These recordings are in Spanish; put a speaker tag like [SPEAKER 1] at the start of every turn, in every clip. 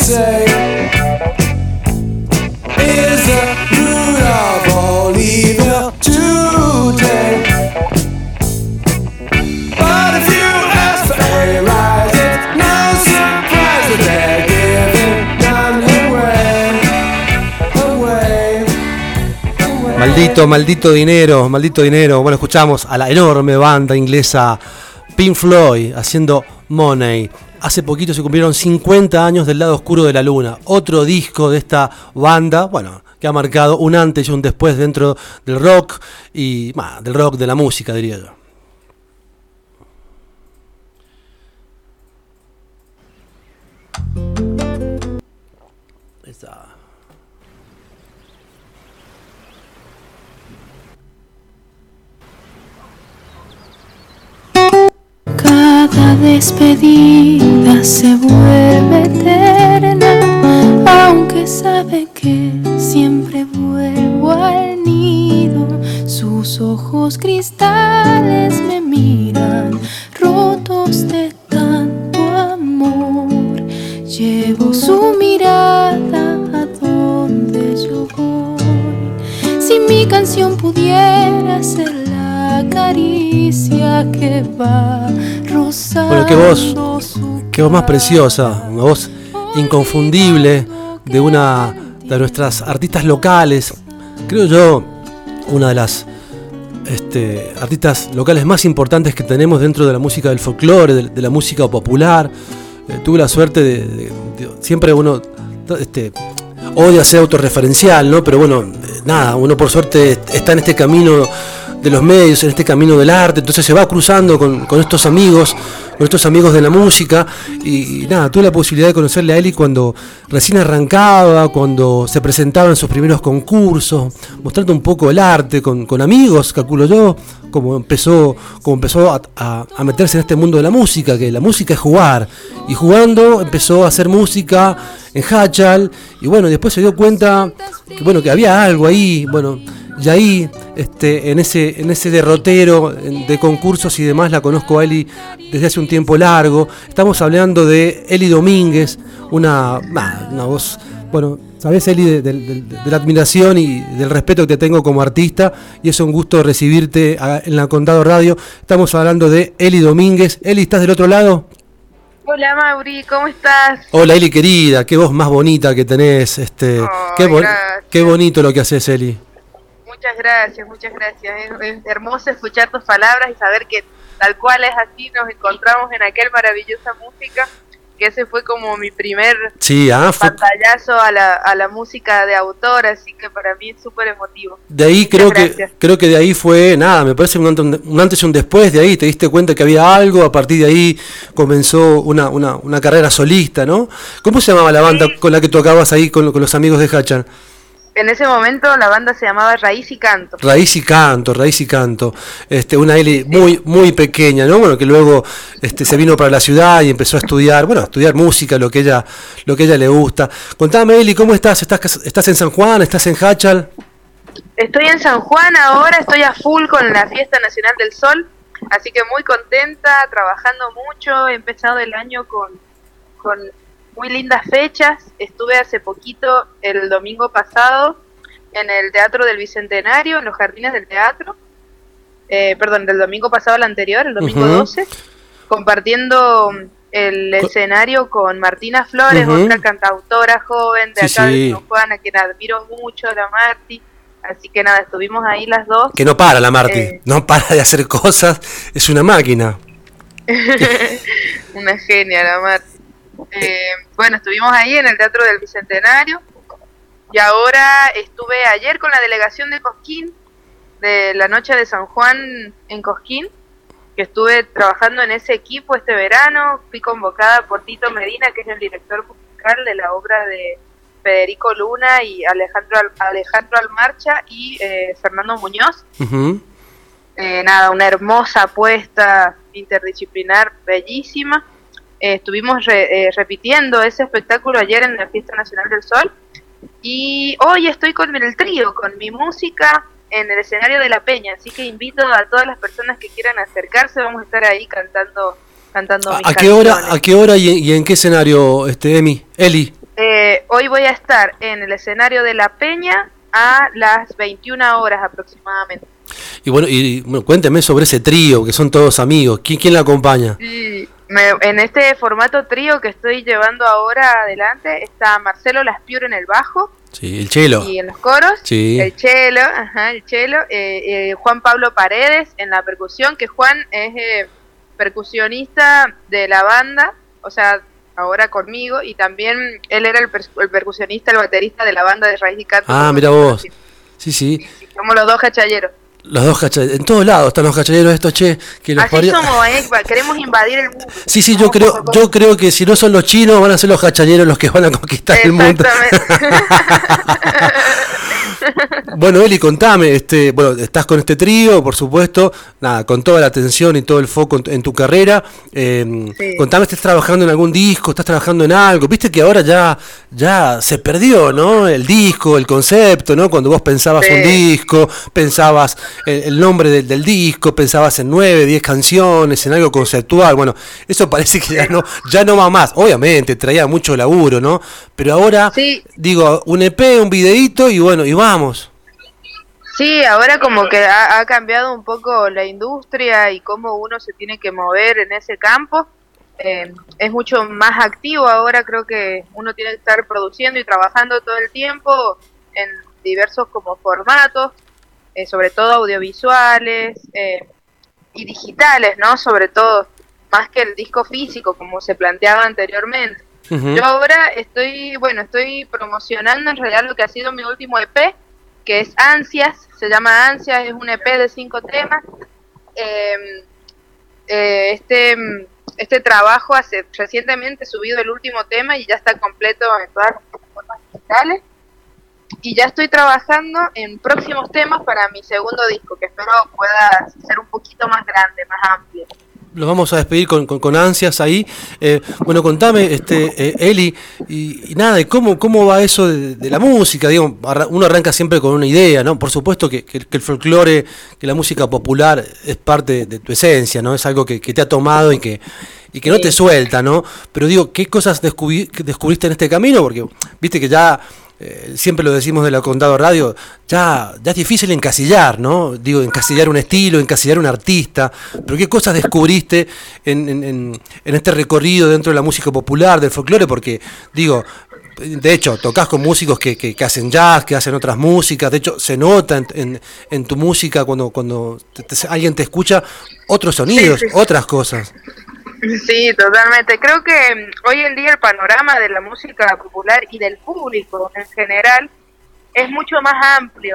[SPEAKER 1] say is the root of all evil today. But if you ask for a rise, it's no surprise that they're giving none away.
[SPEAKER 2] Maldito dinero. Bueno, escuchamos a la enorme banda inglesa Pink Floyd haciendo Money. Hace poquito se cumplieron 50 años del lado oscuro de la luna. Otro disco de esta banda, bueno, que ha marcado un antes y un después dentro del rock y del rock, de la música, diría yo. Esa.
[SPEAKER 3] Cada despedida se vuelve eterna, aunque sabe que siempre vuelvo al nido. Sus ojos cristales me miran, rotos de tanto amor. Llevo su mirada a donde yo voy. Si mi canción pudiera ser la caricia que va rozando.
[SPEAKER 2] Bueno, qué voz más preciosa, una voz inconfundible de una de nuestras artistas locales, creo yo, una de las artistas locales más importantes que tenemos dentro de la música del folclore, de la música popular. Tuve la suerte de siempre uno odia ser autorreferencial, ¿no? Pero bueno, nada, uno por suerte está en este camino de los medios, en este camino del arte, entonces se va cruzando con estos amigos de la música y nada, tuve la posibilidad de conocerle a Eli cuando recién arrancaba, cuando se presentaba en sus primeros concursos, mostrando un poco el arte con amigos, calculo yo, como empezó a meterse en este mundo de la música, que la música es jugar, y jugando empezó a hacer música en Hachal, y bueno, después se dio cuenta que había algo ahí, bueno. Y ahí, en ese derrotero de concursos y demás, la conozco a Eli desde hace un tiempo largo. Estamos hablando de Eli Domínguez, una voz, bueno, sabes, Eli, de la admiración y del respeto que te tengo como artista, y es un gusto recibirte en la Condado Radio. Estamos hablando de Eli Domínguez. Eli, ¿estás del otro lado?
[SPEAKER 4] Hola Mauri, ¿cómo estás?
[SPEAKER 2] Hola Eli querida, qué voz más bonita que tenés. Qué bonito lo que haces, Eli.
[SPEAKER 4] Muchas gracias. Es hermoso escuchar tus palabras y saber que tal cual es así, nos encontramos en aquel maravillosa música, que ese fue como mi primer pantallazo a la música de autor, así que para mí es súper emotivo.
[SPEAKER 2] De ahí creo que de ahí fue, me parece un antes y un después, de ahí te diste cuenta que había algo, a partir de ahí comenzó una carrera solista, ¿no? ¿Cómo se llamaba la banda con la que tocabas ahí con los amigos de Hachal?
[SPEAKER 4] En ese momento la banda se llamaba Raíz y Canto. Raíz y
[SPEAKER 2] Canto. Una Eli muy, muy pequeña, ¿no? Bueno, que luego se vino para la ciudad y empezó a estudiar música, lo que ella le gusta. Contame, Eli, ¿cómo estás? ¿Estás en San Juan? ¿Estás en Hachal?
[SPEAKER 4] Estoy en San Juan ahora, estoy a full con la Fiesta Nacional del Sol, así que muy contenta, trabajando mucho. He empezado el año con muy lindas fechas. Estuve hace poquito, el domingo pasado, en el Teatro del Bicentenario, en los Jardines del Teatro. Del domingo pasado al anterior, el domingo 12, compartiendo el escenario con Martina Flores, otra cantautora joven de acá de San Juan, a quien admiro mucho, la Marti. Así que nada, estuvimos ahí las dos.
[SPEAKER 2] Que no para la Marti, no para de hacer cosas, es una máquina.
[SPEAKER 4] Una genia la Marti. Bueno, estuvimos ahí en el Teatro del Bicentenario y ahora estuve ayer con la delegación de Cosquín, de la Noche de San Juan en Cosquín, que estuve trabajando en ese equipo este verano. Fui convocada por Tito Medina, que es el director musical de la obra de Federico Luna y Alejandro Almarcha y Fernando Muñoz. Una hermosa apuesta interdisciplinar, bellísima. Estuvimos repitiendo ese espectáculo ayer en la Fiesta Nacional del Sol y hoy estoy con el trío, con mi música en el escenario de La Peña, así que invito a todas las personas que quieran acercarse. Vamos a estar ahí cantando mis canciones.
[SPEAKER 2] ¿A qué hora y en qué escenario, Eli?
[SPEAKER 4] hoy voy a estar en el escenario de La Peña a las 21 horas aproximadamente.
[SPEAKER 2] Y bueno, cuénteme sobre ese trío, que son todos amigos. ¿Quién la acompaña?
[SPEAKER 4] Sí, en este formato trío que estoy llevando ahora adelante está Marcelo Laspiur en el bajo.
[SPEAKER 2] Sí, el Chelo.
[SPEAKER 4] Y en los coros,
[SPEAKER 2] Sí.
[SPEAKER 4] el Chelo, Juan Pablo Paredes en la percusión, que Juan es percusionista de la banda, o sea, ahora conmigo, y también él era el percusionista, el baterista de la banda de Raíz y Canto.
[SPEAKER 2] Ah, mira vos. Sí.
[SPEAKER 4] Somos los dos cachalleros.
[SPEAKER 2] Los dos cachalleros. En todos lados están los cachalleros estos, che. Que los
[SPEAKER 4] Así somos, queremos invadir el mundo.
[SPEAKER 2] Sí, yo creo que si no son los chinos, van a ser los cachalleros los que van a conquistar el mundo.
[SPEAKER 4] Exactamente.
[SPEAKER 2] Bueno, Eli, contame, estás con este trío, por supuesto, nada, con toda la atención y todo el foco en tu carrera.
[SPEAKER 4] Sí.
[SPEAKER 2] Contame, ¿estás trabajando en algún disco? ¿Estás trabajando en algo? Viste que ahora ya se perdió, ¿no? El disco, el concepto, ¿no? Cuando vos pensabas un disco, pensabas el nombre del disco, pensabas en 9, 10 canciones, en algo conceptual. Bueno, eso parece que ya no va más. Obviamente, traía mucho laburo, ¿no? Pero ahora, digo, un EP, un videíto y bueno, y vamos.
[SPEAKER 4] Sí, ahora como que ha cambiado un poco la industria y cómo uno se tiene que mover en ese campo. Es mucho más activo ahora, creo que uno tiene que estar produciendo y trabajando todo el tiempo en diversos como formatos, sobre todo audiovisuales y digitales, ¿no? Sobre todo, más que el disco físico como se planteaba anteriormente. Uh-huh. Yo ahora estoy promocionando en realidad lo que ha sido mi último EP, que es Ansias, se llama Ansias, es un EP de 5 temas. Este trabajo recientemente he subido el último tema y ya está completo en todas las plataformas digitales. Y ya estoy trabajando en próximos temas para mi segundo disco, que espero pueda ser un poquito más grande, más amplio.
[SPEAKER 2] Los vamos a despedir con Ansias ahí. Bueno, contame, Eli, y nada, ¿cómo va eso de la música? Digo, uno arranca siempre con una idea, ¿no? Por supuesto que el folclore, que la música popular es parte de tu esencia, ¿no? Es algo que te ha tomado y que no te suelta, ¿no? Pero digo, ¿qué cosas descubriste en este camino? Porque viste que ya... siempre lo decimos de la Condado Radio, ya es difícil encasillar, ¿no? Digo, encasillar un estilo, encasillar un artista, pero ¿qué cosas descubriste en este recorrido dentro de la música popular, del folclore? Porque, digo, de hecho, tocas con músicos que hacen jazz, que hacen otras músicas, de hecho, se nota en tu música cuando alguien te escucha otros sonidos, otras cosas.
[SPEAKER 4] Sí, totalmente. Creo que hoy en día el panorama de la música popular y del público en general es mucho más amplio.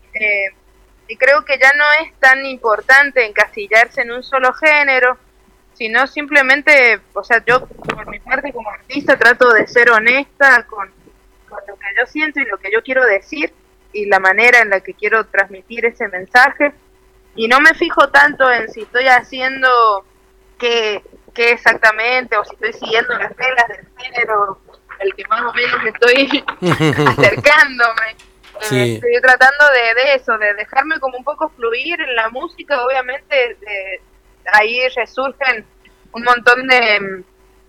[SPEAKER 4] Y creo que ya no es tan importante encasillarse en un solo género, sino simplemente, o sea, yo por mi parte como artista trato de ser honesta con lo que yo siento y lo que yo quiero decir y la manera en la que quiero transmitir ese mensaje. Y no me fijo tanto en si estoy haciendo qué exactamente, o si estoy siguiendo las reglas del género al que más o menos me estoy acercándome.
[SPEAKER 2] Sí.
[SPEAKER 4] Estoy tratando de eso, de dejarme como un poco fluir en la música. Obviamente ahí resurgen un montón de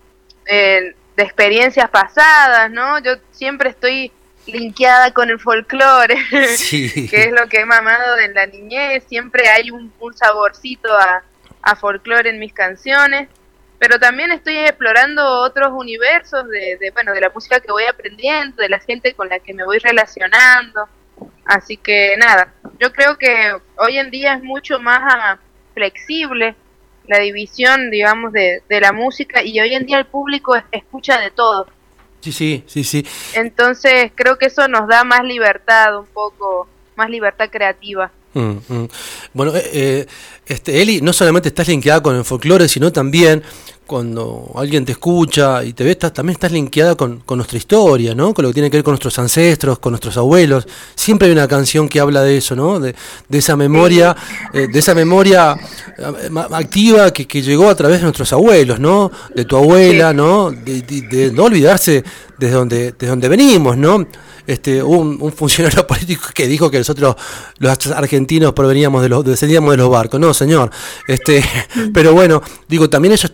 [SPEAKER 4] experiencias pasadas, ¿no? Yo siempre estoy linkeada con el folclore,
[SPEAKER 2] sí.
[SPEAKER 4] que es lo que he mamado en la niñez. Siempre hay un saborcito a folclore en mis canciones, pero también estoy explorando otros universos de la música que voy aprendiendo, de la gente con la que me voy relacionando. Así que nada, yo creo que hoy en día es mucho más flexible la división, digamos, de la música, y hoy en día el público escucha de todo.
[SPEAKER 2] Sí.
[SPEAKER 4] Entonces creo que eso nos da más libertad, un poco más libertad creativa.
[SPEAKER 2] Bueno, Eli, no solamente estás linkeada con el folclore, sino también cuando alguien te escucha y te ve, también estás linkeada con nuestra historia, ¿no? Con lo que tiene que ver con nuestros ancestros, con nuestros abuelos. Siempre hay una canción que habla de eso, ¿no? De esa memoria, activa que llegó a través de nuestros abuelos, ¿no? De tu abuela, ¿no? De no olvidarse desde donde venimos, ¿no? Un funcionario político que dijo que nosotros los argentinos descendíamos de los barcos. No, señor. Pero bueno, digo, también eso está en vos.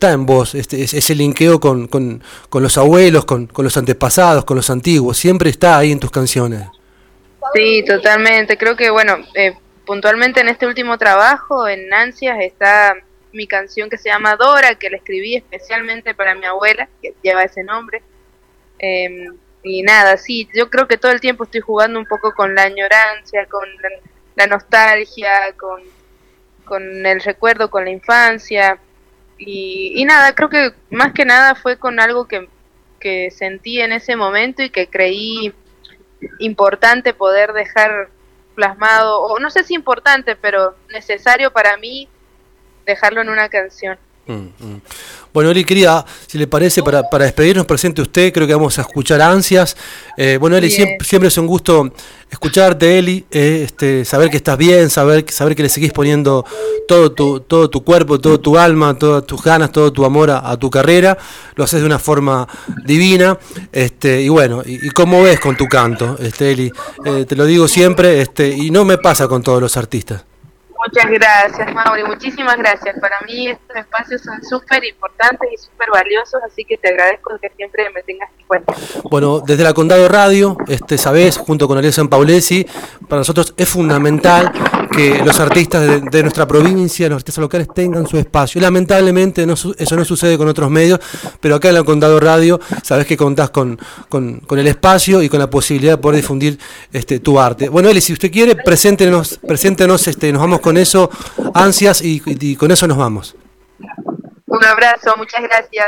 [SPEAKER 2] vos, ese linkeo con los abuelos, con los antepasados, con los antiguos, siempre está ahí en tus canciones.
[SPEAKER 4] Sí, totalmente. Creo que, bueno, puntualmente en este último trabajo, en Ansias, está mi canción que se llama Dora, que la escribí especialmente para mi abuela, que lleva ese nombre. Y nada, sí, yo creo que todo el tiempo estoy jugando un poco con la añorancia, con la nostalgia, con el recuerdo, con la infancia. Y nada, creo que más que nada fue con algo que sentí en ese momento y que creí importante poder dejar plasmado, o no sé si importante, pero necesario para mí dejarlo en una canción.
[SPEAKER 2] Bueno, Eli, querida, si le parece, para despedirnos, presente usted, creo que vamos a escuchar Ansias. Bueno, Eli, siempre es un gusto escucharte, Eli, saber que estás bien, saber que le seguís poniendo todo tu cuerpo, todo tu alma, todas tus ganas, todo tu amor a tu carrera, lo haces de una forma divina, y bueno, y cómo ves con tu canto, Eli, te lo digo siempre, y no me pasa con todos los artistas.
[SPEAKER 4] Muchas gracias, Mauri, muchísimas gracias. Para mí estos espacios son súper importantes y súper valiosos, así que te agradezco que siempre me tengas en cuenta.
[SPEAKER 2] Bueno, desde la Condado Radio, sabés, junto con Ariel Sanpaulesi, para nosotros es fundamental que los artistas de nuestra provincia, los artistas locales tengan su espacio. Lamentablemente eso no sucede con otros medios, pero acá en la Condado Radio sabés que contás con el espacio y con la posibilidad de poder difundir tu arte. Bueno, Eli, si usted quiere, preséntenos, nos vamos con eso, Ansias, y con eso nos vamos.
[SPEAKER 4] Un abrazo, muchas gracias.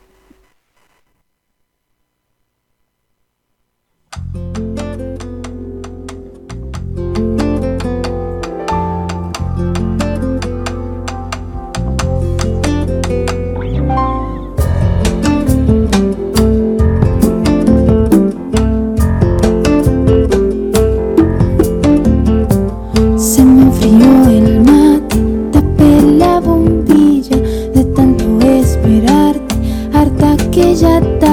[SPEAKER 3] Se me enfrió el mate, tapé la bombilla de tanto esperarte, harta que ya